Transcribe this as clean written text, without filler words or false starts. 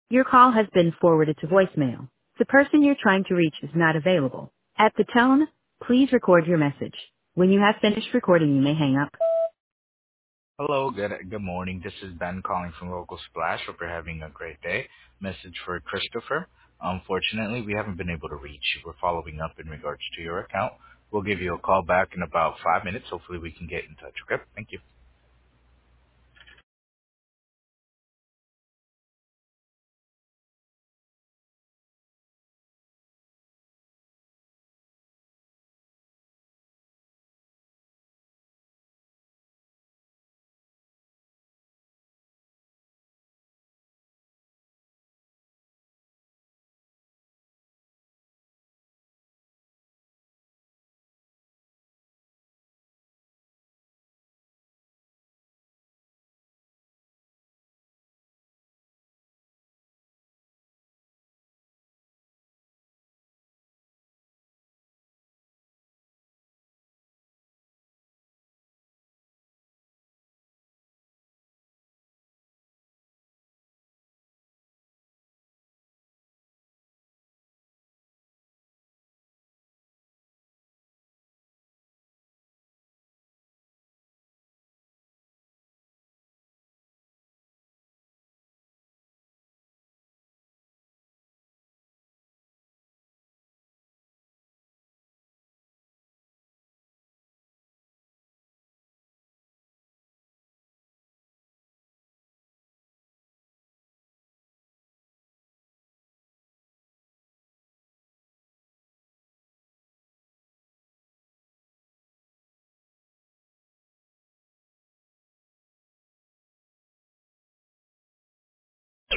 Your call has been forwarded to voicemail. The person you're trying to reach is not available. At the tone, please record your message. When you have finished recording, you may hang up. Hello, good morning. This is Ben calling from Local Splash. Hope you're having a great day. Message for Christopher. Unfortunately, we haven't been able to reach you. We're following up in regards to your account. We'll give you a call back in about 5 minutes. Hopefully we can get in touch, okay? Thank you.